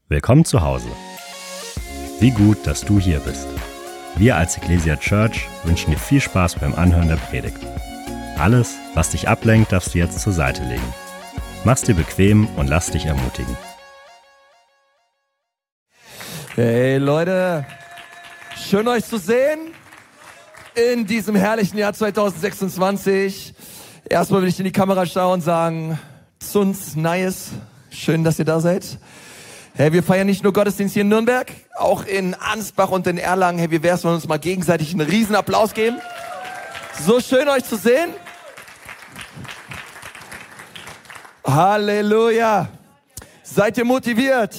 Willkommen zu Hause. Wie gut, dass du hier bist. Wir als Ecclesia Church wünschen dir viel Spaß beim Anhören der Predigt. Alles, was dich ablenkt, darfst du jetzt zur Seite legen. Mach's dir bequem und lass dich ermutigen. Hey Leute, schön euch zu sehen in diesem herrlichen Jahr 2026. Erstmal will ich in die Kamera schauen und sagen, Zuns, nice, schön, dass ihr da seid. Hey, wir feiern nicht nur Gottesdienst hier in Nürnberg, auch in Ansbach und in Erlangen. Hey, wie wär's, wenn wir uns mal gegenseitig einen riesen Applaus geben? So schön, euch zu sehen. Halleluja. Seid ihr motiviert?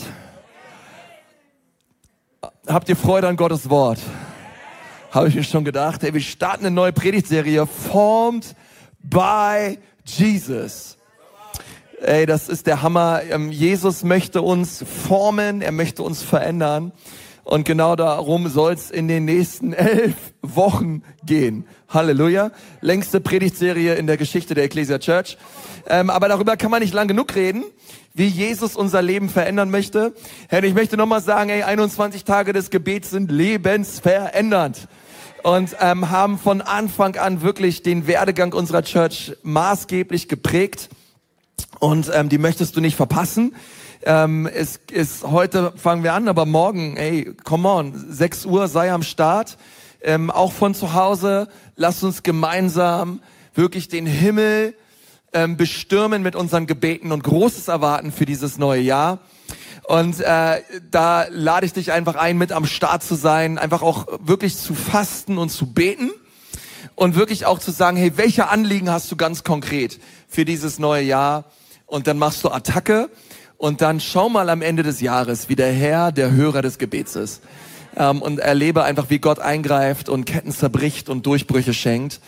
Habt ihr Freude an Gottes Wort? Habe ich mir schon gedacht. Hey, wir starten eine neue Predigtserie, Formed by Jesus. Ey, das ist der Hammer. Jesus möchte uns formen, er möchte uns verändern. Und genau darum soll es in den nächsten 11 Wochen gehen. Halleluja. Längste Predigtserie in der Geschichte der Ecclesia Church. Aber darüber kann man nicht lang genug reden, wie Jesus unser Leben verändern möchte. Herr, ich möchte nochmal sagen, 21 Tage des Gebets sind lebensverändernd. Und haben von Anfang an wirklich den Werdegang unserer Church maßgeblich geprägt. Und die möchtest du nicht verpassen. Es ist heute fangen wir an, aber morgen, come on, 6 Uhr, sei am Start. Auch von zu Hause, lasst uns gemeinsam wirklich den Himmel bestürmen mit unseren Gebeten und Großes erwarten für dieses neue Jahr. Und da lade ich dich einfach ein, mit am Start zu sein, einfach auch wirklich zu fasten und zu beten. Und wirklich auch zu sagen, hey, welche Anliegen hast du ganz konkret für dieses neue Jahr? Und dann machst du Attacke und dann schau mal am Ende des Jahres, wie der Herr der Hörer des Gebets ist. Und erlebe einfach, wie Gott eingreift und Ketten zerbricht und Durchbrüche schenkt.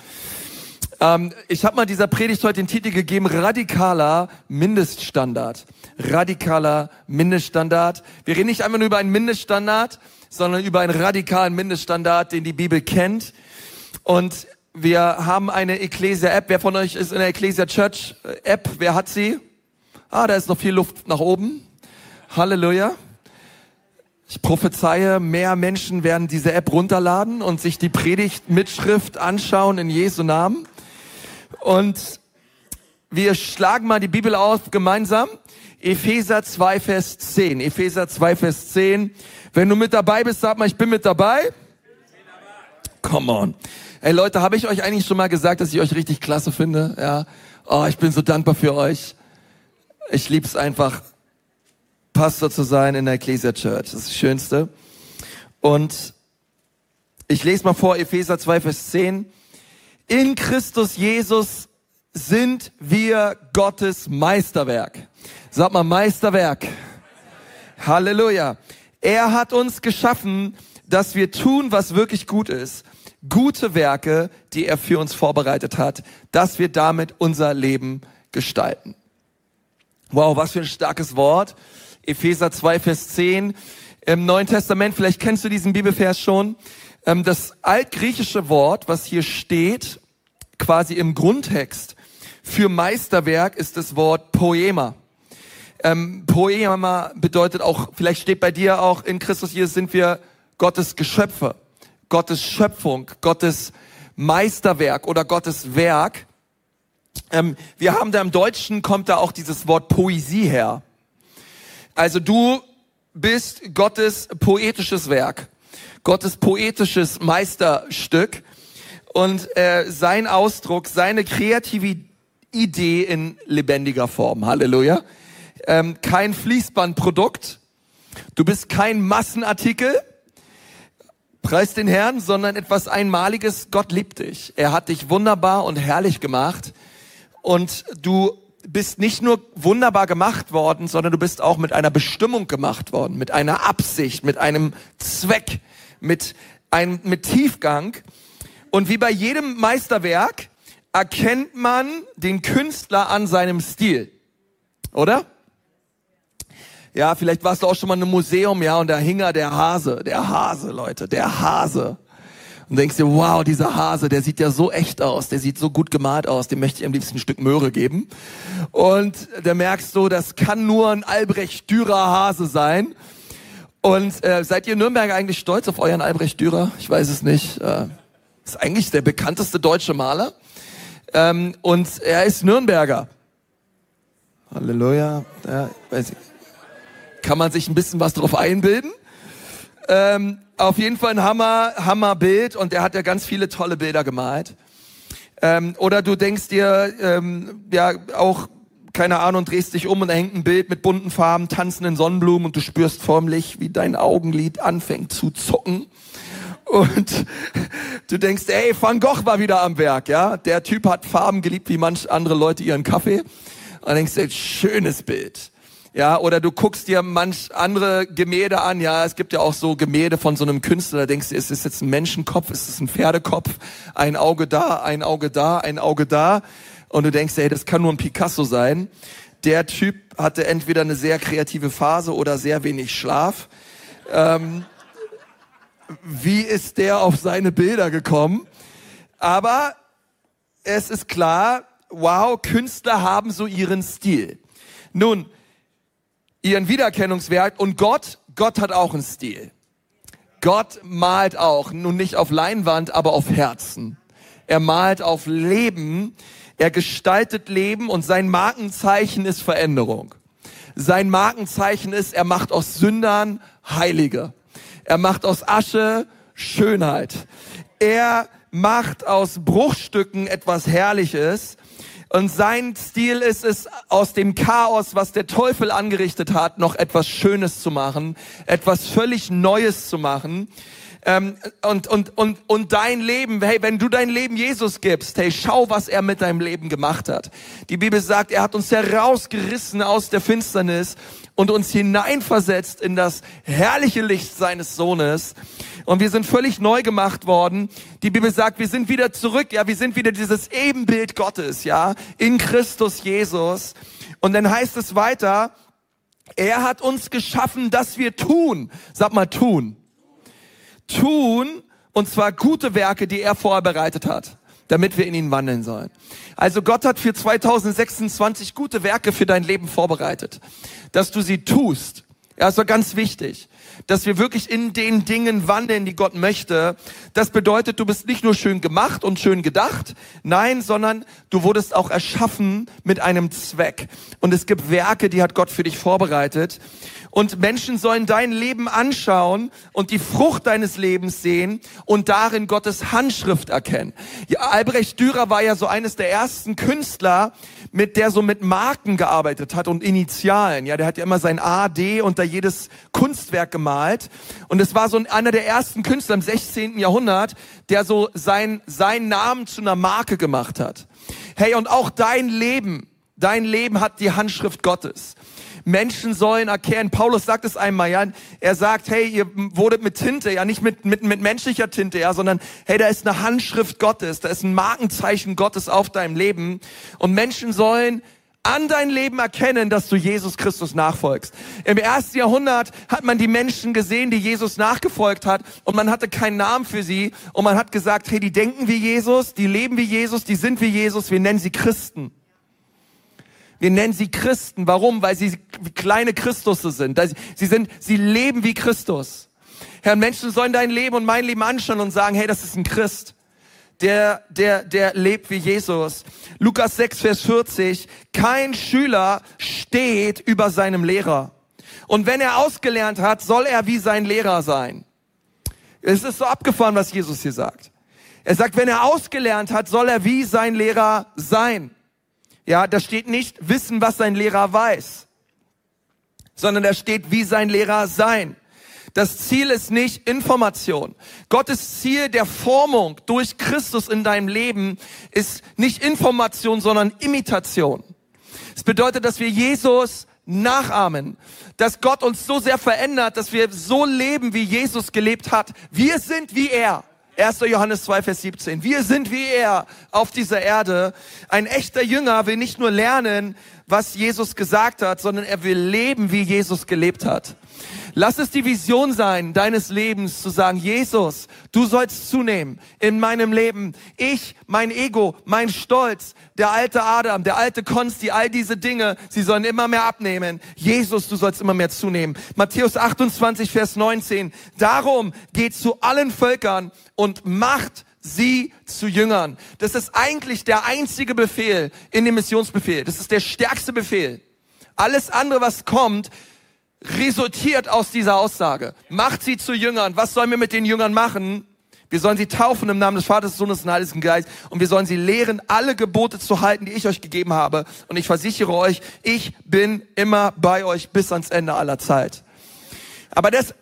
Ich habe mal dieser Predigt heute den Titel gegeben, radikaler Mindeststandard. Radikaler Mindeststandard. Wir reden nicht einfach nur über einen Mindeststandard, sondern über einen radikalen Mindeststandard, den die Bibel kennt. Und wir haben eine Ecclesia-App. Wer von euch ist in der Ecclesia Church-App? Wer hat sie? Da ist noch viel Luft nach oben. Halleluja. Ich prophezeie, mehr Menschen werden diese App runterladen und sich die Predigt mit Schrift anschauen in Jesu Namen. Und wir schlagen mal die Bibel auf gemeinsam. Epheser 2, Vers 10. Epheser 2, Vers 10. Wenn du mit dabei bist, sag mal, ich bin mit dabei. Come on. Ey Leute, habe ich euch eigentlich schon mal gesagt, dass ich euch richtig klasse finde? Ja. Oh, ich bin so dankbar für euch. Ich lieb's einfach, Pastor zu sein in der Ecclesia Church. Das ist das Schönste. Und ich lese mal vor, Epheser 2, Vers 10. In Christus Jesus sind wir Gottes Meisterwerk. Sag mal, Meisterwerk. Halleluja. Er hat uns geschaffen, dass wir tun, was wirklich gut ist. Gute Werke, die er für uns vorbereitet hat, dass wir damit unser Leben gestalten. Wow, was für ein starkes Wort. Epheser 2, Vers 10. Im Neuen Testament, vielleicht kennst du diesen Bibelvers schon. Das altgriechische Wort, was hier steht, quasi im Grundtext für Meisterwerk, ist das Wort Poema. Poema bedeutet auch, vielleicht steht bei dir auch, in Christus Jesus sind wir Gottes Geschöpfe, Gottes Schöpfung, Gottes Meisterwerk oder Gottes Werk. Wir haben da im Deutschen, kommt da auch dieses Wort Poesie her. Also du bist Gottes poetisches Werk, Gottes poetisches Meisterstück und sein Ausdruck, seine kreative Idee in lebendiger Form. Halleluja. Kein Fließbandprodukt. Du bist kein Massenartikel. Preis den Herrn, sondern etwas Einmaliges. Gott liebt dich. Er hat dich wunderbar und herrlich gemacht. Und du bist nicht nur wunderbar gemacht worden, sondern du bist auch mit einer Bestimmung gemacht worden, mit einer Absicht, mit einem Zweck, mit Tiefgang. Und wie bei jedem Meisterwerk erkennt man den Künstler an seinem Stil, oder? Ja, vielleicht warst du auch schon mal in einem Museum, ja, und da hing der Hase, Leute, der Hase. Und denkst dir, wow, dieser Hase, der sieht ja so echt aus, der sieht so gut gemalt aus, dem möchte ich am liebsten ein Stück Möhre geben. Und da merkst du, das kann nur ein Albrecht Dürer Hase sein. Und seid ihr Nürnberger eigentlich stolz auf euren Albrecht Dürer? Ich weiß es nicht. Ist eigentlich der bekannteste deutsche Maler. Und er ist Nürnberger. Halleluja. Ja, weiß ich. Kann man sich ein bisschen was drauf einbilden? Auf jeden Fall ein Hammerbild, und er hat ja ganz viele tolle Bilder gemalt. Oder du denkst dir, ja auch, keine Ahnung, drehst dich um und da hängt ein Bild mit bunten Farben, tanzenden Sonnenblumen, und du spürst förmlich, wie dein Augenlid anfängt zu zucken. Und du denkst, ey, Van Gogh war wieder am Werk, ja? Der Typ hat Farben geliebt, wie manch andere Leute ihren Kaffee. Und dann denkst du, schönes Bild. Ja, oder du guckst dir manch andere Gemälde an, ja, es gibt ja auch so Gemälde von so einem Künstler, da denkst du, ist es jetzt ein Menschenkopf, ist es ein Pferdekopf, ein Auge da, ein Auge da, ein Auge da, und du denkst, ey, das kann nur ein Picasso sein. Der Typ hatte entweder eine sehr kreative Phase oder sehr wenig Schlaf. Wie ist der auf seine Bilder gekommen? Aber es ist klar, wow, Künstler haben so ihren Stil. Nun, ihren Wiedererkennungswert, und Gott hat auch einen Stil. Gott malt auch, nun nicht auf Leinwand, aber auf Herzen. Er malt auf Leben, er gestaltet Leben, und sein Markenzeichen ist Veränderung. Sein Markenzeichen ist, er macht aus Sündern Heilige. Er macht aus Asche Schönheit. Er macht aus Bruchstücken etwas Herrliches. Und sein Stil ist es, aus dem Chaos, was der Teufel angerichtet hat, noch etwas Schönes zu machen, etwas völlig Neues zu machen. Und dein Leben, hey, wenn du dein Leben Jesus gibst, hey, schau, was er mit deinem Leben gemacht hat. Die Bibel sagt, er hat uns herausgerissen aus der Finsternis und uns hineinversetzt in das herrliche Licht seines Sohnes. Und wir sind völlig neu gemacht worden. Die Bibel sagt, wir sind wieder zurück, ja, wir sind wieder dieses Ebenbild Gottes, ja, in Christus Jesus. Und dann heißt es weiter, er hat uns geschaffen, dass wir tun. Sag mal, tun. Tun, und zwar gute Werke, die er vorher bereitet hat, damit wir in ihn wandeln sollen. Also Gott hat für 2026 gute Werke für dein Leben vorbereitet, dass du sie tust. Ja, ist doch ganz wichtig, dass wir wirklich in den Dingen wandeln, die Gott möchte. Das bedeutet, du bist nicht nur schön gemacht und schön gedacht, nein, sondern du wurdest auch erschaffen mit einem Zweck. Und es gibt Werke, die hat Gott für dich vorbereitet. Und Menschen sollen dein Leben anschauen und die Frucht deines Lebens sehen und darin Gottes Handschrift erkennen. Ja, Albrecht Dürer war ja so eines der ersten Künstler, der so mit Marken gearbeitet hat und Initialen. Ja, der hat ja immer sein A, D unter jedes Kunstwerk gemalt. Und es war so einer der ersten Künstler im 16. Jahrhundert, der so seinen Namen zu einer Marke gemacht hat. Hey, und auch dein Leben hat die Handschrift Gottes. Menschen sollen erkennen, Paulus sagt es einmal, ja, er sagt, hey, ihr wurdet mit Tinte, ja, nicht mit menschlicher Tinte, ja, sondern, hey, da ist eine Handschrift Gottes, da ist ein Markenzeichen Gottes auf deinem Leben, und Menschen sollen an dein Leben erkennen, dass du Jesus Christus nachfolgst. Im 1. Jahrhundert hat man die Menschen gesehen, die Jesus nachgefolgt hat, und man hatte keinen Namen für sie, und man hat gesagt, hey, die denken wie Jesus, die leben wie Jesus, die sind wie Jesus, wir nennen sie Christen. Wir nennen sie Christen. Warum? Weil sie kleine Christusse sind. Sie leben wie Christus. Herr, Menschen sollen dein Leben und mein Leben anschauen und sagen, hey, das ist ein Christ. Der lebt wie Jesus. Lukas 6, Vers 40. Kein Schüler steht über seinem Lehrer. Und wenn er ausgelernt hat, soll er wie sein Lehrer sein. Es ist so abgefahren, was Jesus hier sagt. Er sagt, wenn er ausgelernt hat, soll er wie sein Lehrer sein. Ja, da steht nicht wissen, was sein Lehrer weiß, sondern da steht, wie sein Lehrer sein. Das Ziel ist nicht Information. Gottes Ziel der Formung durch Christus in deinem Leben ist nicht Information, sondern Imitation. Es bedeutet, dass wir Jesus nachahmen, dass Gott uns so sehr verändert, dass wir so leben, wie Jesus gelebt hat. Wir sind wie er. 1. Johannes 2, Vers 17. Wir sind wie er auf dieser Erde. Ein echter Jünger will nicht nur lernen, was Jesus gesagt hat, sondern er will leben, wie Jesus gelebt hat. Lass es die Vision sein deines Lebens, zu sagen, Jesus, du sollst zunehmen in meinem Leben. Ich, mein Ego, mein Stolz, der alte Adam, der alte Konsti, all diese Dinge, sie sollen immer mehr abnehmen. Jesus, du sollst immer mehr zunehmen. Matthäus 28, Vers 19. Darum geht zu allen Völkern und macht sie zu Jüngern. Das ist eigentlich der einzige Befehl in dem Missionsbefehl. Das ist der stärkste Befehl. Alles andere, was kommt, resultiert aus dieser Aussage. Macht sie zu Jüngern. Was sollen wir mit den Jüngern machen? Wir sollen sie taufen im Namen des Vaters, des Sohnes und des Heiligen Geistes. Und wir sollen sie lehren, alle Gebote zu halten, die ich euch gegeben habe. Und ich versichere euch, ich bin immer bei euch bis ans Ende aller Zeit. Aber der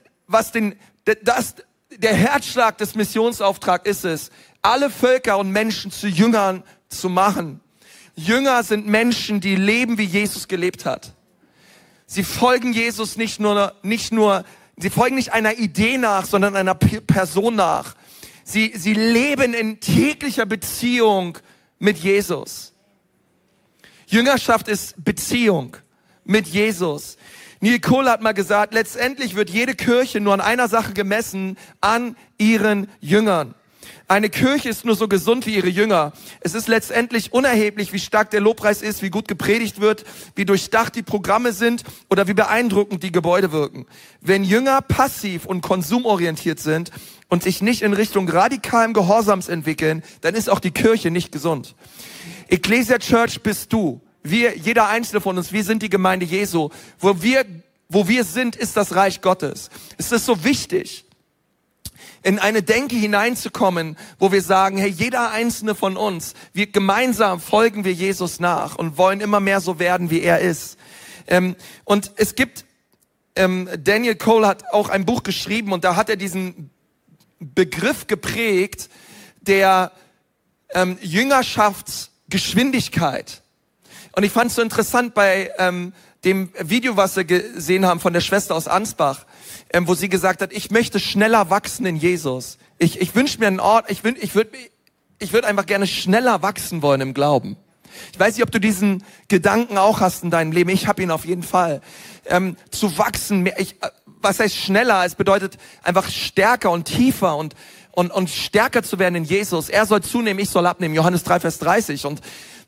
Herzschlag des Missionsauftrags ist es, alle Völker und Menschen zu Jüngern zu machen. Jünger sind Menschen, die leben, wie Jesus gelebt hat. Sie folgen Jesus sie folgen nicht einer Idee nach, sondern einer Person nach. Sie leben in täglicher Beziehung mit Jesus. Jüngerschaft ist Beziehung mit Jesus. Neil Cole hat mal gesagt, letztendlich wird jede Kirche nur an einer Sache gemessen, an ihren Jüngern. Eine Kirche ist nur so gesund wie ihre Jünger. Es ist letztendlich unerheblich, wie stark der Lobpreis ist, wie gut gepredigt wird, wie durchdacht die Programme sind oder wie beeindruckend die Gebäude wirken. Wenn Jünger passiv und konsumorientiert sind und sich nicht in Richtung radikalen Gehorsams entwickeln, dann ist auch die Kirche nicht gesund. Ecclesia Church bist du. Wir, jeder einzelne von uns, wir sind die Gemeinde Jesu. Wo wir sind, ist das Reich Gottes. Es ist so wichtig, in eine Denke hineinzukommen, wo wir sagen, hey, jeder einzelne von uns, wir gemeinsam folgen wir Jesus nach und wollen immer mehr so werden, wie er ist. Und es gibt, Daniel Cole hat auch ein Buch geschrieben und da hat er diesen Begriff geprägt, der Jüngerschaftsgeschwindigkeit. Und ich fand es so interessant bei dem Video, was wir gesehen haben von der Schwester aus Ansbach, wo sie gesagt hat, ich möchte schneller wachsen in Jesus. Ich wünsche mir einen Ort, ich würde einfach gerne schneller wachsen wollen im Glauben. Ich weiß nicht, ob du diesen Gedanken auch hast in deinem Leben. Ich habe ihn auf jeden Fall. Zu wachsen, was heißt schneller? Es bedeutet einfach stärker und tiefer und stärker zu werden in Jesus. Er soll zunehmen, ich soll abnehmen. Johannes 3, Vers 30. Und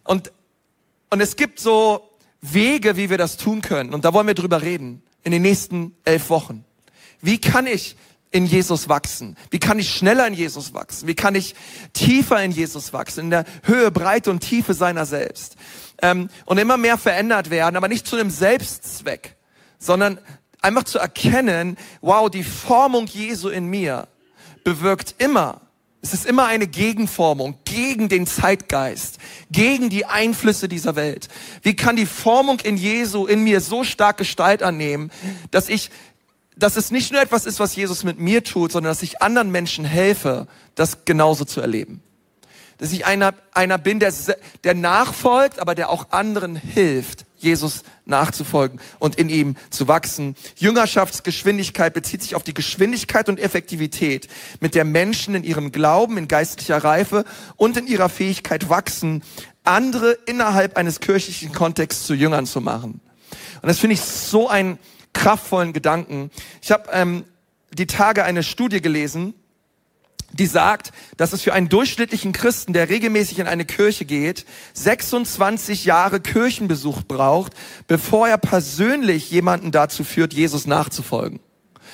es gibt so Wege, wie wir das tun können. Und da wollen wir drüber reden in den nächsten 11 Wochen. Wie kann ich in Jesus wachsen? Wie kann ich schneller in Jesus wachsen? Wie kann ich tiefer in Jesus wachsen? In der Höhe, Breite und Tiefe seiner selbst. Und immer mehr verändert werden, aber nicht zu einem Selbstzweck, sondern einfach zu erkennen, wow, die Formung Jesu in mir bewirkt immer, es ist immer eine Gegenformung, gegen den Zeitgeist, gegen die Einflüsse dieser Welt. Wie kann die Formung in Jesu in mir so stark Gestalt annehmen, dass es nicht nur etwas ist, was Jesus mit mir tut, sondern dass ich anderen Menschen helfe, das genauso zu erleben. Dass ich einer bin, der nachfolgt, aber der auch anderen hilft, Jesus nachzufolgen und in ihm zu wachsen. Jüngerschaftsgeschwindigkeit bezieht sich auf die Geschwindigkeit und Effektivität, mit der Menschen in ihrem Glauben, in geistlicher Reife und in ihrer Fähigkeit wachsen, andere innerhalb eines kirchlichen Kontexts zu Jüngern zu machen. Und das finde ich so einen kraftvollen Gedanken. Ich habe die Tage eine Studie gelesen, die sagt, dass es für einen durchschnittlichen Christen, der regelmäßig in eine Kirche geht, 26 Jahre Kirchenbesuch braucht, bevor er persönlich jemanden dazu führt, Jesus nachzufolgen.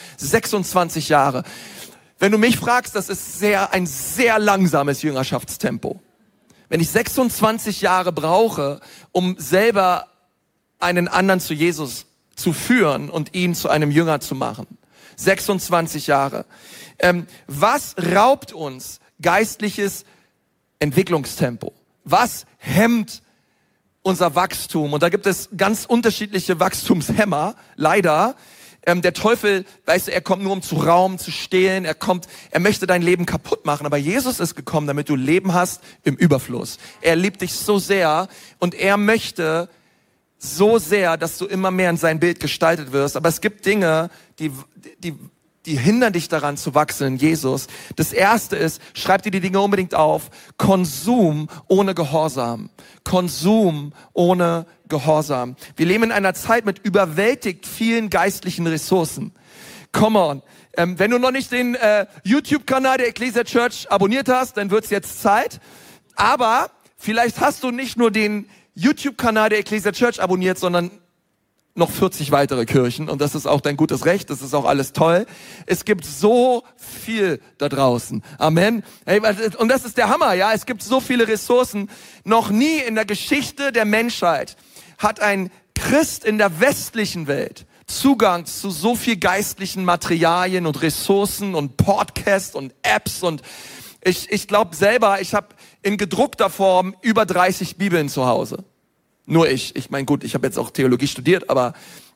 26 Jahre. Wenn du mich fragst, das ist ein sehr langsames Jüngerschaftstempo. Wenn ich 26 Jahre brauche, um selber einen anderen zu Jesus zu führen und ihn zu einem Jünger zu machen. 26 Jahre. Was raubt uns geistliches Entwicklungstempo? Was hemmt unser Wachstum? Und da gibt es ganz unterschiedliche Wachstumshemmer, leider. Der Teufel, weißt du, er kommt nur, um zu rauben, zu stehlen. Er möchte dein Leben kaputt machen. Aber Jesus ist gekommen, damit du Leben hast im Überfluss. Er liebt dich so sehr und er möchte so sehr, dass du immer mehr in sein Bild gestaltet wirst. Aber es gibt Dinge, die die hindern dich daran zu wachsen in Jesus. Das erste ist, schreib dir die Dinge unbedingt auf, Konsum ohne Gehorsam. Konsum ohne Gehorsam. Wir leben in einer Zeit mit überwältigt vielen geistlichen Ressourcen. Come on. Wenn du noch nicht den YouTube-Kanal der Ecclesia Church abonniert hast, dann wird's jetzt Zeit. Aber vielleicht hast du nicht nur den YouTube-Kanal der Ecclesia Church abonniert, sondern noch 40 weitere Kirchen. Und das ist auch dein gutes Recht. Das ist auch alles toll. Es gibt so viel da draußen. Amen. Hey, und das ist der Hammer, ja. Es gibt so viele Ressourcen. Noch nie in der Geschichte der Menschheit hat ein Christ in der westlichen Welt Zugang zu so viel geistlichen Materialien und Ressourcen und Podcasts und Apps und ich glaube selber, ich habe in gedruckter Form über 30 Bibeln zu Hause. Nur ich meine gut, ich habe jetzt auch Theologie studiert, aber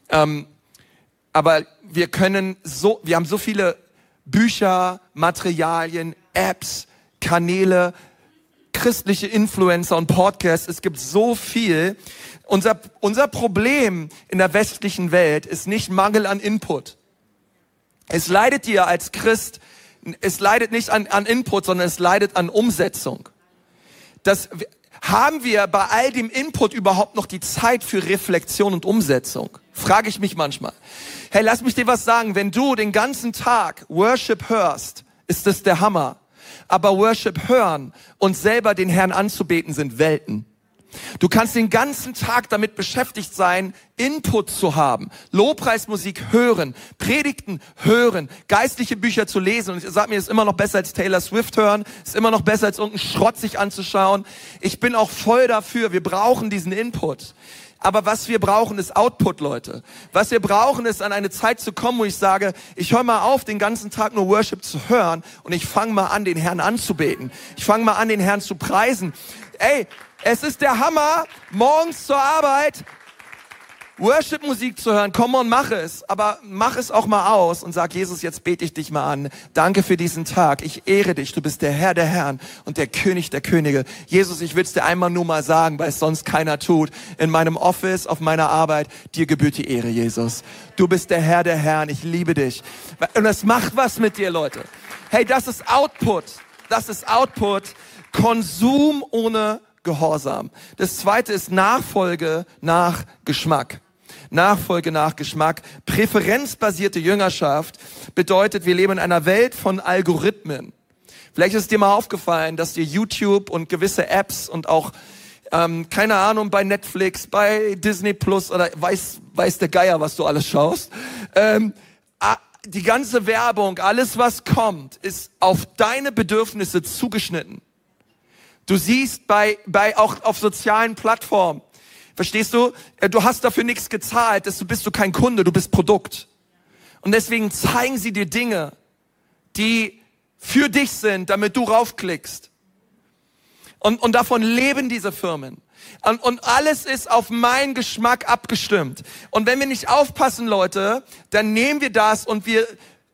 wir haben so viele Bücher, Materialien, Apps, Kanäle, christliche Influencer und Podcasts, es gibt so viel. Unser Problem in der westlichen Welt ist nicht Mangel an Input. Es leidet dir als Christ, es leidet nicht an Input, sondern es leidet an Umsetzung. Haben wir bei all dem Input überhaupt noch die Zeit für Reflexion und Umsetzung? Frage ich mich manchmal. Hey, lass mich dir was sagen. Wenn du den ganzen Tag Worship hörst, ist das der Hammer. Aber Worship hören und selber den Herrn anzubeten sind Welten. Du kannst den ganzen Tag damit beschäftigt sein, Input zu haben, Lobpreismusik hören, Predigten hören, geistliche Bücher zu lesen. Und ich sag mir, ist immer noch besser als Taylor Swift hören, ist immer noch besser als irgendeinen Schrott sich anzuschauen. Ich bin auch voll dafür, wir brauchen diesen Input. Aber was wir brauchen, ist Output, Leute. Was wir brauchen, ist an eine Zeit zu kommen, wo ich sage, ich höre mal auf, den ganzen Tag nur Worship zu hören und ich fange mal an, den Herrn anzubeten. Ich fange mal an, den Herrn zu preisen. Ey, es ist der Hammer, morgens zur Arbeit Worship-Musik zu hören. Komm on, mach es. Aber mach es auch mal aus und sag, Jesus, jetzt bete ich dich mal an. Danke für diesen Tag. Ich ehre dich. Du bist der Herr der Herren und der König der Könige. Jesus, ich will es dir einmal nur mal sagen, weil es sonst keiner tut. In meinem Office, auf meiner Arbeit, dir gebührt die Ehre, Jesus. Du bist der Herr der Herren. Ich liebe dich. Und das macht was mit dir, Leute. Hey, das ist Output. Das ist Output. Konsum ohne Gehorsam. Das zweite ist Nachfolge nach Geschmack. Nachfolge nach Geschmack. Präferenzbasierte Jüngerschaft bedeutet, wir leben in einer Welt von Algorithmen. Vielleicht ist es dir mal aufgefallen, dass dir YouTube und gewisse Apps und auch, keine Ahnung, bei Netflix, bei Disney Plus oder weiß der Geier, was du alles schaust, die ganze Werbung, alles was kommt, ist auf deine Bedürfnisse zugeschnitten. Du siehst auch auf sozialen Plattformen, verstehst du? Du hast dafür nichts gezahlt, bist du kein Kunde, du bist Produkt. Und deswegen zeigen sie dir Dinge, die für dich sind, damit du raufklickst. Und davon leben diese Firmen. Und alles ist auf meinen Geschmack abgestimmt. Und wenn wir nicht aufpassen, Leute, dann nehmen wir das und wir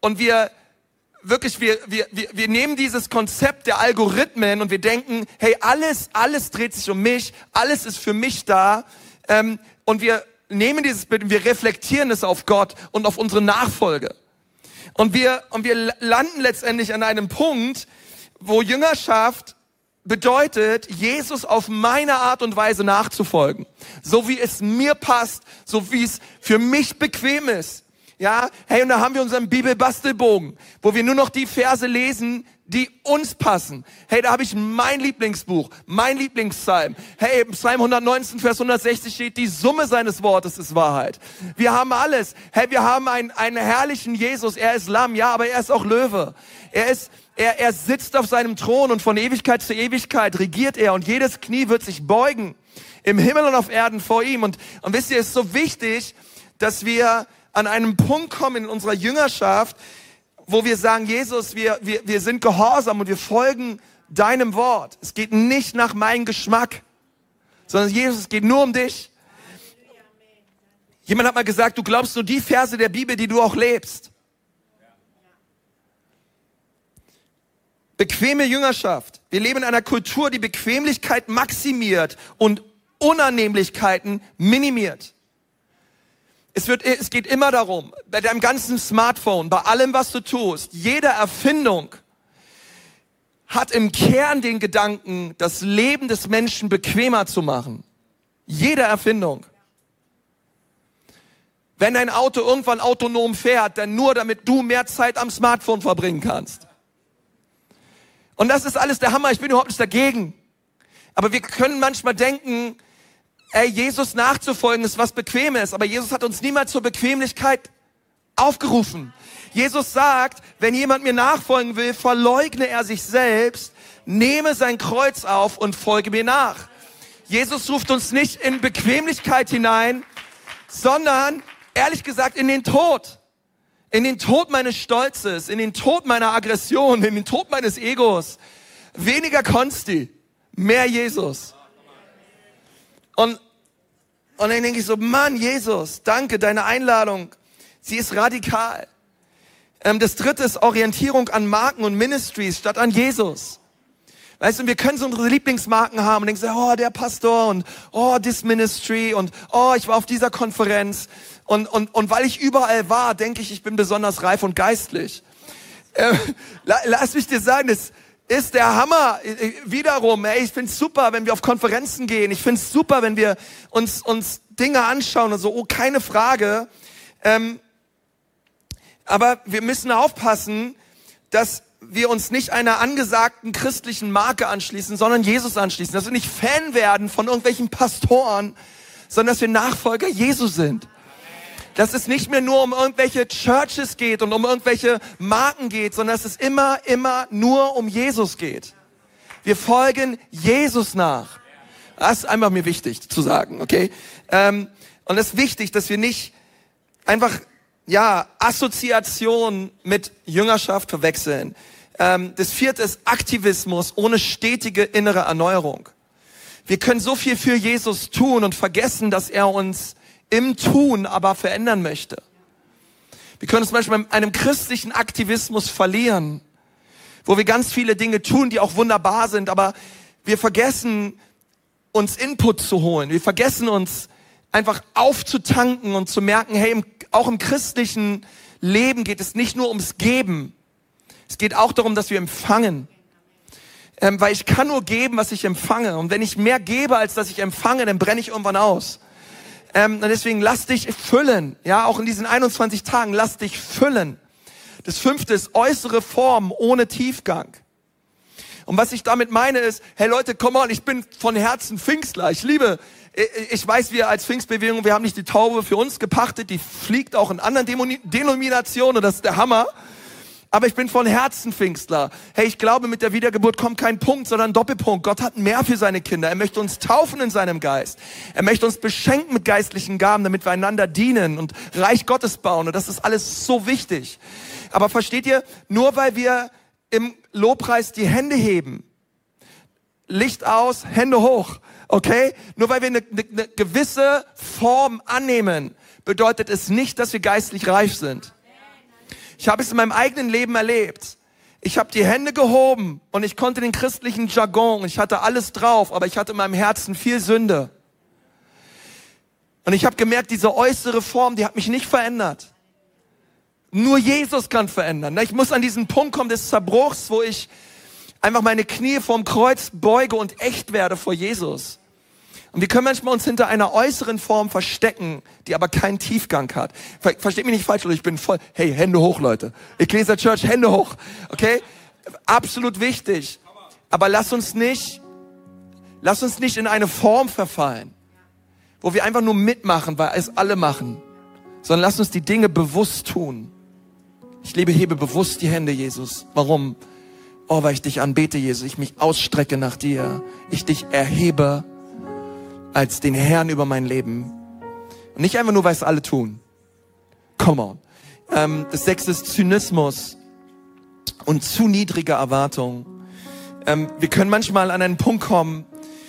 nehmen dieses Konzept der Algorithmen und wir denken, hey, alles dreht sich um mich, alles ist für mich da. Und wir nehmen dieses Bild und wir reflektieren es auf Gott und auf unsere Nachfolge. Und wir landen letztendlich an einem Punkt, wo Jüngerschaft bedeutet, Jesus auf meine Art und Weise nachzufolgen. So wie es mir passt, so wie es für mich bequem ist. Ja, hey, und da haben wir unseren Bibelbastelbogen, wo wir nur noch die Verse lesen, die uns passen. Hey, da habe ich mein Lieblingsbuch, mein Lieblingspsalm. Hey, im Psalm 119, Vers 160 steht, die Summe seines Wortes ist Wahrheit. Wir haben alles. Hey, wir haben einen herrlichen Jesus. Er ist Lamm, ja, aber er ist auch Löwe. Er sitzt auf seinem Thron und von Ewigkeit zu Ewigkeit regiert er und jedes Knie wird sich beugen im Himmel und auf Erden vor ihm. Und wisst ihr, es ist so wichtig, dass wir an einem Punkt kommen in unserer Jüngerschaft, wo wir sagen, Jesus, wir sind gehorsam und wir folgen deinem Wort. Es geht nicht nach meinem Geschmack, sondern Jesus, es geht nur um dich. Jemand hat mal gesagt, du glaubst nur die Verse der Bibel, die du auch lebst. Bequeme Jüngerschaft. Wir leben in einer Kultur, die Bequemlichkeit maximiert und Unannehmlichkeiten minimiert. Es geht immer darum, bei deinem ganzen Smartphone, bei allem, was du tust, jede Erfindung hat im Kern den Gedanken, das Leben des Menschen bequemer zu machen. Jede Erfindung. Wenn dein Auto irgendwann autonom fährt, dann nur, damit du mehr Zeit am Smartphone verbringen kannst. Und das ist alles der Hammer, ich bin überhaupt nicht dagegen. Aber wir können manchmal denken, Jesus nachzufolgen ist was Bequemes, aber Jesus hat uns niemals zur Bequemlichkeit aufgerufen. Jesus sagt, wenn jemand mir nachfolgen will, verleugne er sich selbst, nehme sein Kreuz auf und folge mir nach. Jesus ruft uns nicht in Bequemlichkeit hinein, sondern, ehrlich gesagt, in den Tod. In den Tod meines Stolzes, in den Tod meiner Aggression, in den Tod meines Egos. Weniger Konsti, mehr Jesus. Und dann denke ich so, Mann, Jesus, danke, deine Einladung, sie ist radikal. Das dritte ist Orientierung an Marken und Ministries statt an Jesus. Weißt du, wir können so unsere Lieblingsmarken haben und denken so, oh, der Pastor und oh, this Ministry und oh, ich war auf dieser Konferenz und weil ich überall war, denke ich, ich bin besonders reif und geistlich. Lass mich dir sagen, das ist der Hammer. Wiederum, ich find's super, wenn wir auf Konferenzen gehen. Ich find's super, wenn wir uns Dinge anschauen und so, oh, keine Frage. Aber wir müssen aufpassen, dass wir uns nicht einer angesagten christlichen Marke anschließen, sondern Jesus anschließen. Dass wir nicht Fan werden von irgendwelchen Pastoren, sondern dass wir Nachfolger Jesu sind. Dass es nicht mehr nur um irgendwelche Churches geht und um irgendwelche Marken geht, sondern dass es immer nur um Jesus geht. Wir folgen Jesus nach. Das ist einfach mir wichtig zu sagen, okay? Und es ist wichtig, dass wir nicht einfach Assoziation mit Jüngerschaft verwechseln. Das vierte ist Aktivismus ohne stetige innere Erneuerung. Wir können so viel für Jesus tun und vergessen, dass er uns im Tun aber verändern möchte. Wir können uns manchmal in einem christlichen Aktivismus verlieren, wo wir ganz viele Dinge tun, die auch wunderbar sind, aber wir vergessen, uns Input zu holen. Wir vergessen uns einfach aufzutanken und zu merken, hey, auch im christlichen Leben geht es nicht nur ums Geben. Es geht auch darum, dass wir empfangen. Weil ich kann nur geben, was ich empfange. Und wenn ich mehr gebe, als dass ich empfange, dann brenne ich irgendwann aus. Und deswegen lass dich füllen. Ja, auch in diesen 21 Tagen, lass dich füllen. Das fünfte ist äußere Form ohne Tiefgang. Und was ich damit meine ist, hey Leute, come on, ich bin von Herzen Pfingstler. Ich weiß, wir als Pfingstbewegung, wir haben nicht die Taube für uns gepachtet, die fliegt auch in anderen Denominationen und das ist der Hammer. Aber ich bin von Herzen Pfingstler. Hey, ich glaube, mit der Wiedergeburt kommt kein Punkt, sondern ein Doppelpunkt. Gott hat mehr für seine Kinder. Er möchte uns taufen in seinem Geist. Er möchte uns beschenken mit geistlichen Gaben, damit wir einander dienen und Reich Gottes bauen. Und das ist alles so wichtig. Aber versteht ihr, nur weil wir im Lobpreis die Hände heben, Licht aus, Hände hoch, okay? Nur weil wir eine gewisse Form annehmen, bedeutet es nicht, dass wir geistlich reif sind. Ich habe es in meinem eigenen Leben erlebt. Ich habe die Hände gehoben und ich konnte den christlichen Jargon, ich hatte alles drauf, aber ich hatte in meinem Herzen viel Sünde. Und ich habe gemerkt, diese äußere Form, die hat mich nicht verändert. Nur Jesus kann verändern. Ich muss an diesen Punkt kommen des Zerbruchs, wo ich einfach meine Knie vorm Kreuz beuge und echt werde vor Jesus. Und wir können manchmal uns hinter einer äußeren Form verstecken, die aber keinen Tiefgang hat. Versteht mich nicht falsch, Leute, ich bin voll, hey, Hände hoch, Leute. Ecclesia Church, Hände hoch, okay? Absolut wichtig. Aber lass uns nicht in eine Form verfallen, wo wir einfach nur mitmachen, weil es alle machen, sondern lass uns die Dinge bewusst tun. Ich hebe bewusst die Hände, Jesus. Warum? Oh, weil ich dich anbete, Jesus. Ich mich ausstrecke nach dir. Ich dich erhebe als den Herrn über mein Leben. Und nicht einfach nur, weil es alle tun. Come on. Das sechste ist Zynismus und zu niedrige Erwartungen. Wir können manchmal an einen Punkt kommen,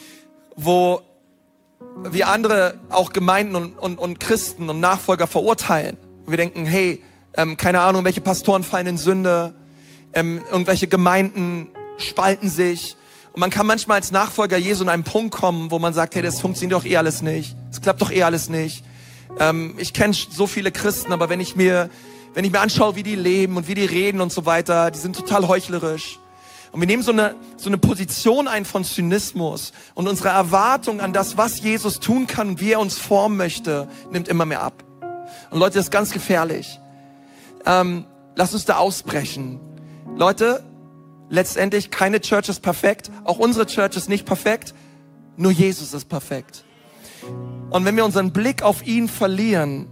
wo wir andere, auch Gemeinden und Christen und Nachfolger verurteilen. Wir denken, hey, keine Ahnung, welche Pastoren fallen in Sünde, irgendwelche Gemeinden spalten sich. Und man kann manchmal als Nachfolger Jesu an einen Punkt kommen, wo man sagt, hey, das funktioniert doch alles nicht. Es klappt doch alles nicht. Ich kenne so viele Christen, aber wenn ich mir anschaue, wie die leben und wie die reden und so weiter, die sind total heuchlerisch. Und wir nehmen so eine Position ein von Zynismus und unsere Erwartung an das, was Jesus tun kann und wie er uns formen möchte, nimmt immer mehr ab. Und Leute, das ist ganz gefährlich. Lasst uns da ausbrechen. Leute, letztendlich keine Church ist perfekt, auch unsere Church ist nicht perfekt, nur Jesus ist perfekt. Und wenn wir unseren Blick auf ihn verlieren,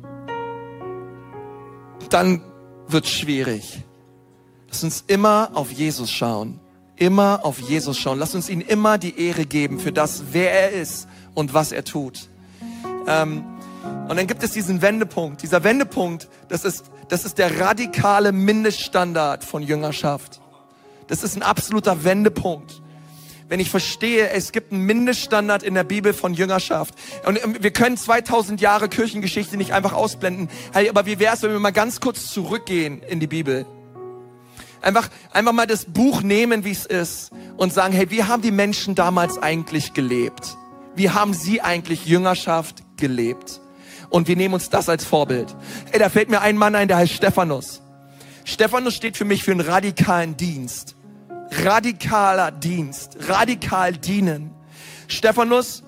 dann wird's schwierig. Lass uns immer auf Jesus schauen. Immer auf Jesus schauen. Lass uns ihm immer die Ehre geben für das, wer er ist und was er tut. Und dann gibt es diesen Wendepunkt. Dieser Wendepunkt, das ist der radikale Mindeststandard von Jüngerschaft. Das ist ein absoluter Wendepunkt. Wenn ich verstehe, es gibt einen Mindeststandard in der Bibel von Jüngerschaft. Und wir können 2000 Jahre Kirchengeschichte nicht einfach ausblenden. Hey, aber wie wäre es, wenn wir mal ganz kurz zurückgehen in die Bibel? Einfach mal das Buch nehmen, wie es ist und sagen, hey, wie haben die Menschen damals eigentlich gelebt? Wie haben sie eigentlich Jüngerschaft gelebt? Und wir nehmen uns das als Vorbild. Ey, da fällt mir ein Mann ein, der heißt Stephanus. Stephanus steht für mich für einen radikalen Dienst. Radikaler Dienst. Radikal dienen. Stephanus,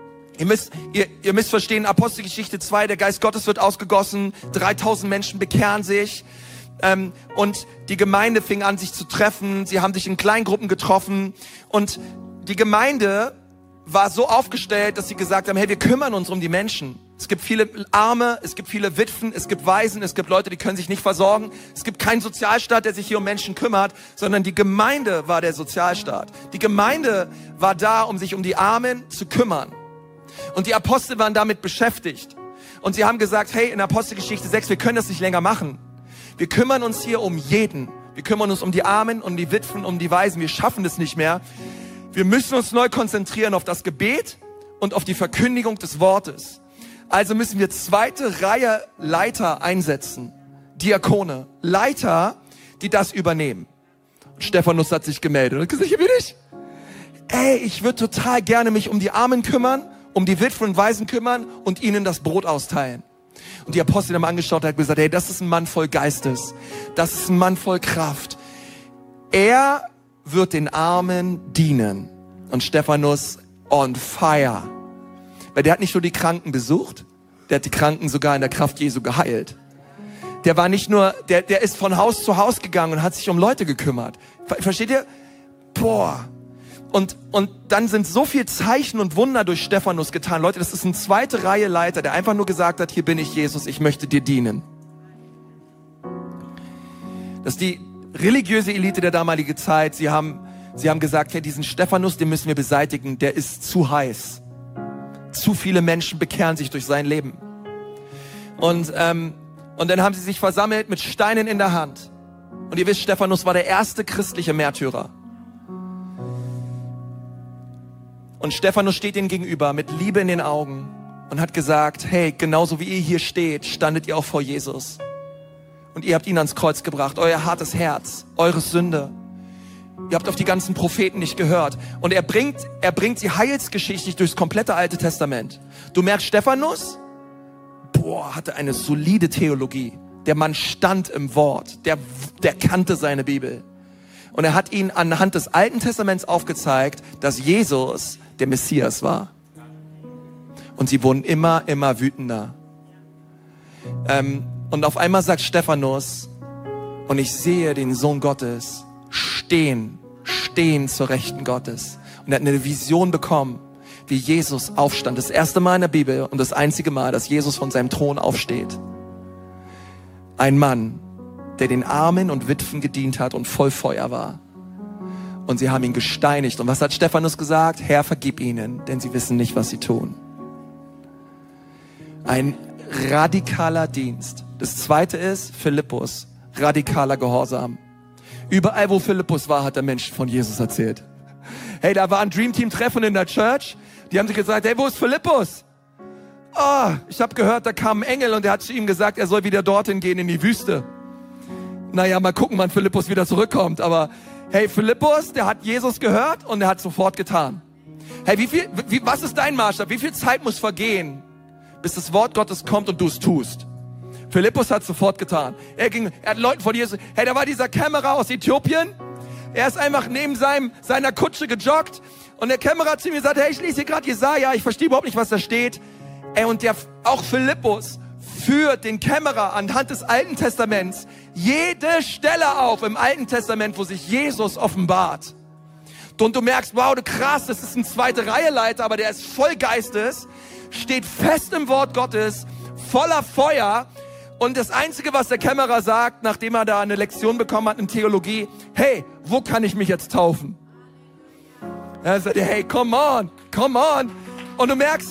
ihr müsst verstehen, Apostelgeschichte 2, der Geist Gottes wird ausgegossen, 3000 Menschen bekehren sich. Und die Gemeinde fing an, sich zu treffen. Sie haben sich in Kleingruppen getroffen. Und die Gemeinde war so aufgestellt, dass sie gesagt haben, hey, wir kümmern uns um die Menschen. Es gibt viele Arme, es gibt viele Witwen, es gibt Waisen, es gibt Leute, die können sich nicht versorgen. Es gibt keinen Sozialstaat, der sich hier um Menschen kümmert, sondern die Gemeinde war der Sozialstaat. Die Gemeinde war da, um sich um die Armen zu kümmern. Und die Apostel waren damit beschäftigt. Und sie haben gesagt, hey, in Apostelgeschichte 6, wir können das nicht länger machen. Wir kümmern uns hier um jeden. Wir kümmern uns um die Armen, um die Witwen, um die Waisen. Wir schaffen das nicht mehr. Wir müssen uns neu konzentrieren auf das Gebet und auf die Verkündigung des Wortes. Also müssen wir zweite Reihe Leiter einsetzen. Diakone. Leiter, die das übernehmen. Und Stephanus hat sich gemeldet und gesagt, hier bin ich. Ey, ich würde total gerne mich um die Armen kümmern, um die Witwen und Waisen kümmern und ihnen das Brot austeilen. Und die Apostel haben angeschaut und haben gesagt, hey, das ist ein Mann voll Geistes. Das ist ein Mann voll Kraft. Er wird den Armen dienen. Und Stephanus on fire. Weil der hat nicht nur die Kranken besucht, der hat die Kranken sogar in der Kraft Jesu geheilt. Der war nicht nur, der ist von Haus zu Haus gegangen und hat sich um Leute gekümmert. Versteht ihr? Boah. Und dann sind so viel Zeichen und Wunder durch Stephanus getan. Leute, das ist ein zweite Reihe Leiter, der einfach nur gesagt hat, hier bin ich Jesus, ich möchte dir dienen. Das ist die religiöse Elite der damaligen Zeit. Sie haben gesagt, hey, diesen Stephanus, den müssen wir beseitigen, der ist zu heiß. Zu viele Menschen bekehren sich durch sein Leben. Und dann haben sie sich versammelt mit Steinen in der Hand. Und ihr wisst, Stephanus war der erste christliche Märtyrer. Und Stephanus steht ihnen gegenüber mit Liebe in den Augen und hat gesagt, hey, genauso wie ihr hier steht, standet ihr auch vor Jesus. Und ihr habt ihn ans Kreuz gebracht, euer hartes Herz, eure Sünde. Ihr habt auf die ganzen Propheten nicht gehört. Und er bringt sie heilsgeschichtlich durchs komplette Alte Testament. Du merkst, Stephanus, hatte eine solide Theologie. Der Mann stand im Wort. Der kannte seine Bibel. Und er hat ihnen anhand des Alten Testaments aufgezeigt, dass Jesus der Messias war. Und sie wurden immer wütender. Und auf einmal sagt Stephanus, und ich sehe den Sohn Gottes stehen zur Rechten Gottes. Und er hat eine Vision bekommen, wie Jesus aufstand. Das erste Mal in der Bibel und das einzige Mal, dass Jesus von seinem Thron aufsteht. Ein Mann, der den Armen und Witwen gedient hat und voll Feuer war. Und sie haben ihn gesteinigt. Und was hat Stephanus gesagt? Herr, vergib ihnen, denn sie wissen nicht, was sie tun. Ein radikaler Dienst. Das zweite ist Philippus, radikaler Gehorsam. Überall, wo Philippus war, hat der Mensch von Jesus erzählt. Hey, da war ein Dreamteam-Treffen in der Church. Die haben sich gesagt, hey, wo ist Philippus? Oh, ich habe gehört, da kam ein Engel und der hat zu ihm gesagt, er soll wieder dorthin gehen in die Wüste. Naja, mal gucken, wann Philippus wieder zurückkommt. Aber hey, Philippus, der hat Jesus gehört und er hat sofort getan. Hey, was ist dein Maßstab? Wie viel Zeit muss vergehen, bis das Wort Gottes kommt und du es tust. Philippus hat es sofort getan. Er hat Leuten von Jesus, hey, da war dieser Kämmerer aus Äthiopien. Er ist einfach neben seiner Kutsche gejoggt. Und der Kämmerer hat zu ihm gesagt, hey, ich lese hier gerade Jesaja, ich verstehe überhaupt nicht, was da steht. Ey, und auch Philippus führt den Kämmerer anhand des Alten Testaments jede Stelle auf im Alten Testament, wo sich Jesus offenbart. Und du merkst, wow, krass, das ist ein Zweite-Reihe-Leiter, aber der ist voll Geistes, steht fest im Wort Gottes, voller Feuer. Und das Einzige, was der Kämmerer sagt, nachdem er da eine Lektion bekommen hat in Theologie, hey, wo kann ich mich jetzt taufen? Er sagt, hey, come on. Und du merkst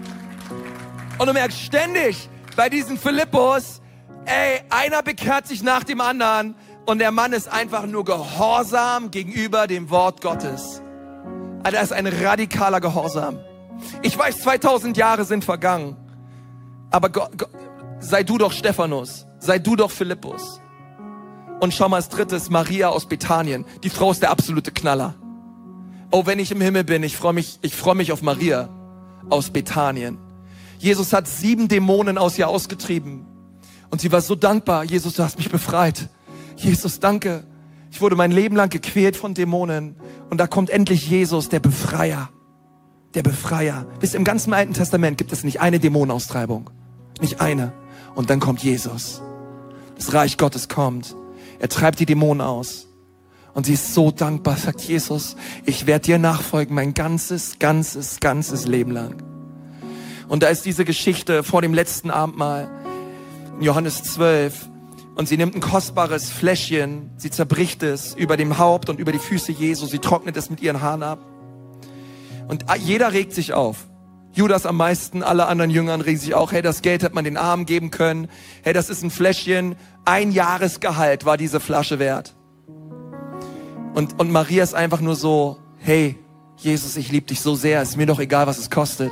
ständig bei diesem Philippus, ey, einer bekehrt sich nach dem anderen und der Mann ist einfach nur gehorsam gegenüber dem Wort Gottes. Also das ist ein radikaler Gehorsam. Ich weiß, 2000 Jahre sind vergangen, aber sei du doch Stephanus, sei du doch Philippus. Und schau mal als drittes, Maria aus Bethanien. Die Frau ist der absolute Knaller. Oh, wenn ich im Himmel bin, ich freue mich auf Maria aus Bethanien. Jesus hat 7 Dämonen aus ihr ausgetrieben. Und sie war so dankbar. Jesus, du hast mich befreit. Jesus, danke. Ich wurde mein Leben lang gequält von Dämonen. Und da kommt endlich Jesus, der Befreier. Der Befreier. Wisst ihr, im ganzen Alten Testament gibt es nicht eine Dämonenaustreibung. Nicht eine. Und dann kommt Jesus. Das Reich Gottes kommt. Er treibt die Dämonen aus. Und sie ist so dankbar, sagt Jesus, ich werde dir nachfolgen mein ganzes Leben lang. Und da ist diese Geschichte vor dem letzten Abendmahl, in Johannes 12. Und sie nimmt ein kostbares Fläschchen, sie zerbricht es über dem Haupt und über die Füße Jesu, sie trocknet es mit ihren Haaren ab. Und jeder regt sich auf. Judas am meisten, alle anderen Jüngern regen sich auch, hey, das Geld hätte man den Armen geben können. Hey, das ist ein Fläschchen, 1 Jahresgehalt war diese Flasche wert. Und Maria ist einfach nur so, hey, Jesus, ich liebe dich so sehr, ist mir doch egal, was es kostet.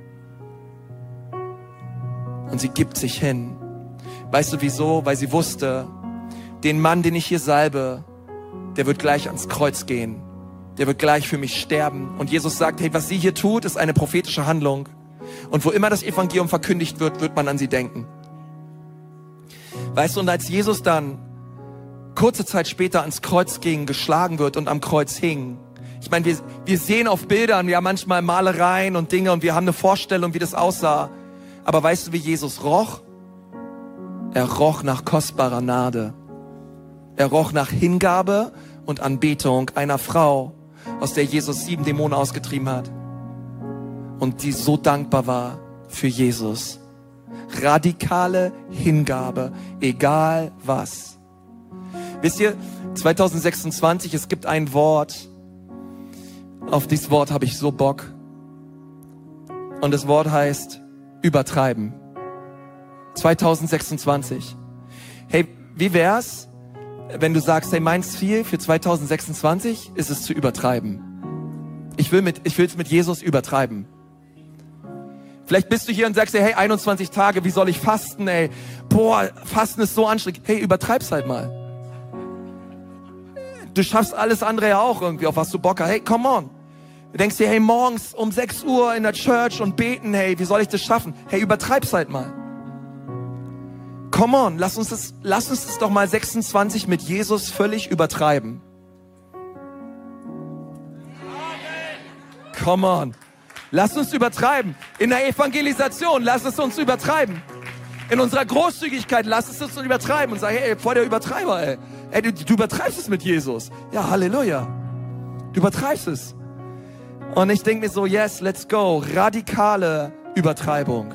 Und sie gibt sich hin. Weißt du wieso? Weil sie wusste, den Mann, den ich hier salbe, der wird gleich ans Kreuz gehen. Der wird gleich für mich sterben. Und Jesus sagt, hey, was sie hier tut, ist eine prophetische Handlung. Und wo immer das Evangelium verkündigt wird, wird man an sie denken. Weißt du, und als Jesus dann kurze Zeit später ans Kreuz ging, geschlagen wird und am Kreuz hing. Ich meine, wir sehen auf Bildern, ja manchmal Malereien und Dinge und wir haben eine Vorstellung, wie das aussah. Aber weißt du, wie Jesus roch? Er roch nach kostbarer Gnade. Er roch nach Hingabe und Anbetung einer Frau, aus der Jesus 7 Dämonen ausgetrieben hat. Und die so dankbar war für Jesus. Radikale Hingabe, egal was. Wisst ihr, 2026, es gibt ein Wort, auf dieses Wort habe ich so Bock. Und das Wort heißt übertreiben. 2026. Hey, wie wär's, wenn du sagst, hey, mein Ziel für 2026 ist es zu übertreiben. Ich will es mit Jesus übertreiben. Vielleicht bist du hier und sagst dir, hey, 21 Tage, wie soll ich fasten, ey? Boah, Fasten ist so anstrengend. Hey, übertreib's halt mal. Du schaffst alles andere ja auch irgendwie, auf was du Bock hast. Hey, come on. Du denkst dir, hey, morgens um 6 Uhr in der Church und beten, hey, wie soll ich das schaffen? Hey, übertreib's halt mal. Come on, lass uns das doch mal 26 mit Jesus völlig übertreiben. Come on. Lass uns übertreiben. In der Evangelisation, lass es uns übertreiben. In unserer Großzügigkeit, lass es uns übertreiben und sag, hey, voll der Übertreiber, ey. Ey, du übertreibst es mit Jesus. Ja, Halleluja. Du übertreibst es. Und ich denke mir so, yes, let's go. Radikale Übertreibung.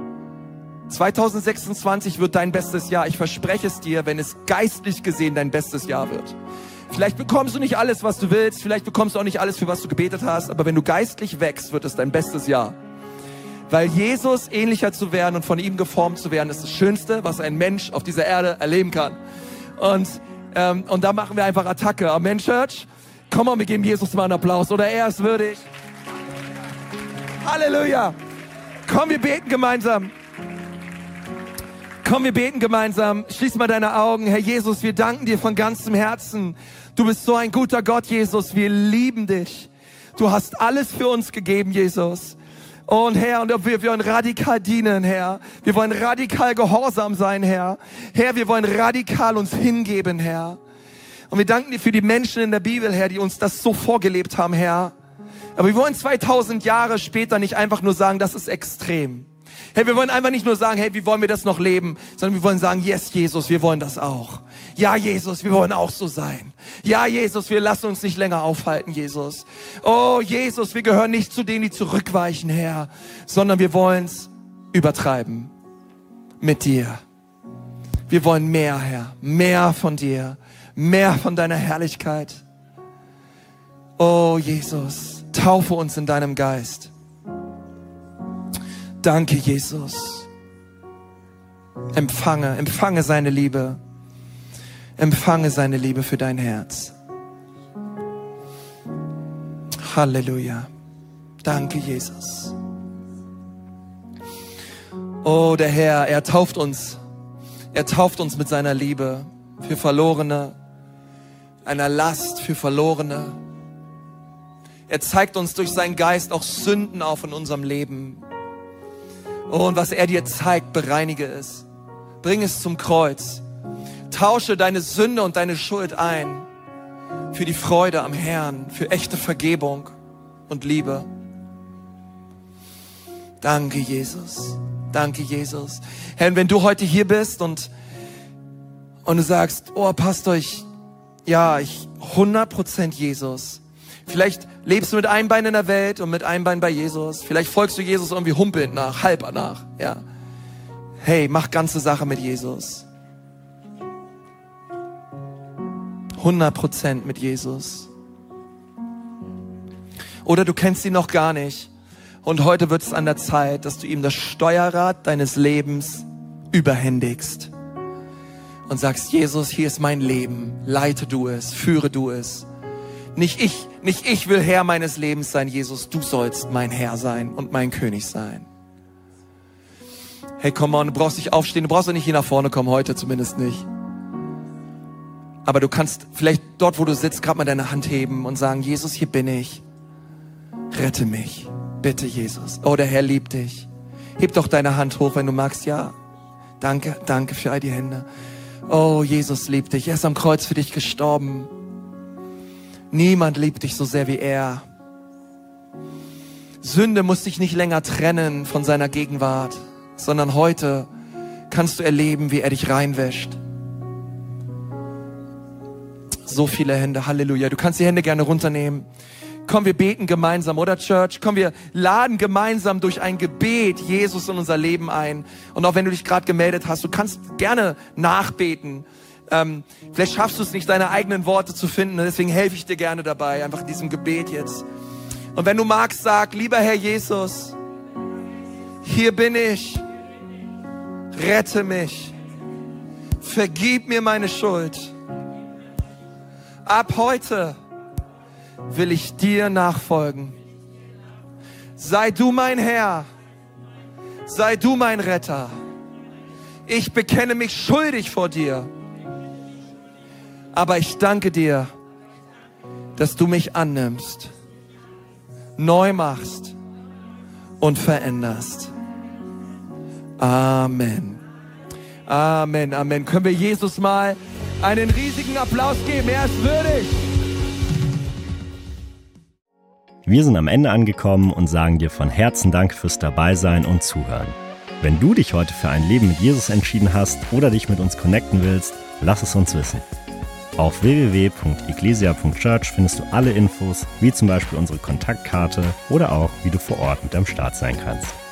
2026 wird dein bestes Jahr. Ich verspreche es dir, wenn es geistlich gesehen dein bestes Jahr wird. Vielleicht bekommst du nicht alles, was du willst. Vielleicht bekommst du auch nicht alles, für was du gebetet hast. Aber wenn du geistlich wächst, wird es dein bestes Jahr. Weil Jesus ähnlicher zu werden und von ihm geformt zu werden, ist das Schönste, was ein Mensch auf dieser Erde erleben kann. Und da machen wir einfach Attacke. Amen, Church. Komm mal, wir geben Jesus mal einen Applaus. Oder er ist würdig. Halleluja. Komm, wir beten gemeinsam. Komm, wir beten gemeinsam. Schließ mal deine Augen. Herr Jesus, wir danken dir von ganzem Herzen. Du bist so ein guter Gott, Jesus. Wir lieben dich. Du hast alles für uns gegeben, Jesus. Und Herr, und wir wollen radikal dienen, Herr. Wir wollen radikal gehorsam sein, Herr. Herr, wir wollen radikal uns hingeben, Herr. Und wir danken dir für die Menschen in der Bibel, Herr, die uns das so vorgelebt haben, Herr. Aber wir wollen 2000 Jahre später nicht einfach nur sagen, das ist extrem. Hey, wir wollen einfach nicht nur sagen, hey, wie wollen wir das noch leben, sondern wir wollen sagen, yes, Jesus, wir wollen das auch. Ja, Jesus, wir wollen auch so sein. Ja, Jesus, wir lassen uns nicht länger aufhalten, Jesus. Oh, Jesus, wir gehören nicht zu denen, die zurückweichen, Herr, sondern wir wollen es übertreiben mit dir. Wir wollen mehr, Herr, mehr von dir, mehr von deiner Herrlichkeit. Oh, Jesus, taufe uns in deinem Geist. Danke, Jesus. Empfange seine Liebe. Empfange seine Liebe für dein Herz. Halleluja. Danke, Jesus. Oh, der Herr, er tauft uns. Er tauft uns mit seiner Liebe für Verlorene, einer Last für Verlorene. Er zeigt uns durch seinen Geist auch Sünden auf in unserem Leben. Oh, und was er dir zeigt, bereinige es. Bring es zum Kreuz. Tausche deine Sünde und deine Schuld ein für die Freude am Herrn, für echte Vergebung und Liebe. Danke, Jesus. Danke, Jesus. Herr, wenn du heute hier bist und du sagst, oh, Pastor, ich 100% Jesus. Vielleicht lebst du mit einem Bein in der Welt und mit einem Bein bei Jesus. Vielleicht folgst du Jesus irgendwie humpelnd nach, halb nach, ja. Hey, mach ganze Sache mit Jesus. 100% mit Jesus. Oder du kennst ihn noch gar nicht. Und heute wird es an der Zeit, dass du ihm das Steuerrad deines Lebens überhändigst. Und sagst, Jesus, hier ist mein Leben. Leite du es, führe du es. Nicht ich will Herr meines Lebens sein, Jesus. Du sollst mein Herr sein und mein König sein. Hey, come on, du brauchst nicht aufstehen. Du brauchst auch nicht hier nach vorne kommen, heute zumindest nicht. Aber du kannst vielleicht dort, wo du sitzt, gerade mal deine Hand heben und sagen, Jesus, hier bin ich. Rette mich. Bitte, Jesus. Oh, der Herr liebt dich. Heb doch deine Hand hoch, wenn du magst. Ja, danke für all die Hände. Oh, Jesus liebt dich. Er ist am Kreuz für dich gestorben. Niemand liebt dich so sehr wie er. Sünde muss dich nicht länger trennen von seiner Gegenwart, sondern heute kannst du erleben, wie er dich reinwäscht. So viele Hände, Halleluja. Du kannst die Hände gerne runternehmen. Komm, wir beten gemeinsam, oder Church? Komm, wir laden gemeinsam durch ein Gebet Jesus in unser Leben ein. Und auch wenn du dich gerade gemeldet hast, du kannst gerne nachbeten. Vielleicht schaffst du es nicht, deine eigenen Worte zu finden. Deswegen helfe ich dir gerne dabei, einfach in diesem Gebet jetzt. Und wenn du magst, sag, lieber Herr Jesus, hier bin ich. Rette mich. Vergib mir meine Schuld. Ab heute will ich dir nachfolgen. Sei du mein Herr. Sei du mein Retter. Ich bekenne mich schuldig vor dir. Aber ich danke dir, dass du mich annimmst, neu machst und veränderst. Amen. Amen, Amen. Können wir Jesus mal einen riesigen Applaus geben? Er ist würdig. Wir sind am Ende angekommen und sagen dir von Herzen Dank fürs Dabeisein und Zuhören. Wenn du dich heute für ein Leben mit Jesus entschieden hast oder dich mit uns connecten willst, lass es uns wissen. Auf www.ecclesia.church findest du alle Infos, wie zum Beispiel unsere Kontaktkarte oder auch, wie du vor Ort mit am Start sein kannst.